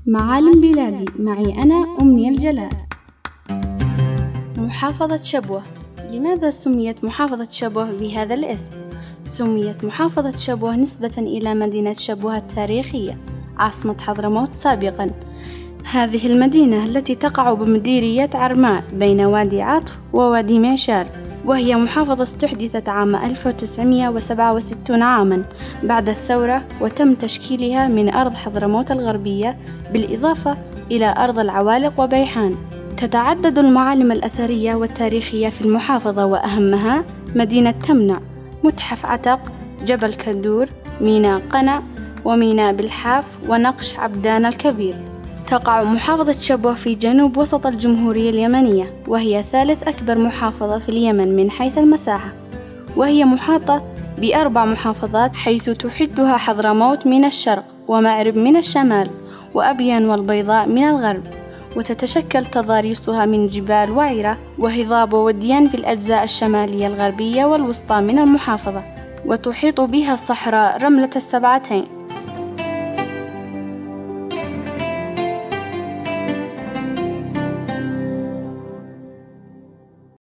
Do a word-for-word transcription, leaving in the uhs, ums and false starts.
معالم بلادي معي أنا أمنية الجلال. محافظة شبوة. لماذا سميت محافظة شبوة بهذا الاسم؟ سميت محافظة شبوة نسبة إلى مدينة شبوة التاريخية عاصمة حضرموت سابقا. هذه المدينة التي تقع بمديرية عرماء بين وادي عاطف ووادي معشار، وهي محافظة استحدثت عام ألف وتسعمائة وسبعة وستين عاما بعد الثورة، وتم تشكيلها من أرض حضرموت الغربية بالإضافة إلى أرض العوالق وبيحان. تتعدد المعالم الأثرية والتاريخية في المحافظة، وأهمها مدينة تمنع، متحف عتق، جبل كندور، ميناء قنا، وميناء بالحاف، ونقش عبدان الكبير. تقع محافظة شبوة في جنوب وسط الجمهورية اليمنية، وهي ثالث أكبر محافظة في اليمن من حيث المساحة، وهي محاطة بأربع محافظات حيث تحدها حضرموت من الشرق، ومأرب من الشمال، وأبين والبيضاء من الغرب. وتتشكل تضاريسها من جبال وعرة وهضاب ووديان في الأجزاء الشمالية الغربية والوسطى من المحافظة، وتحيط بها الصحراء رملة السبعتين.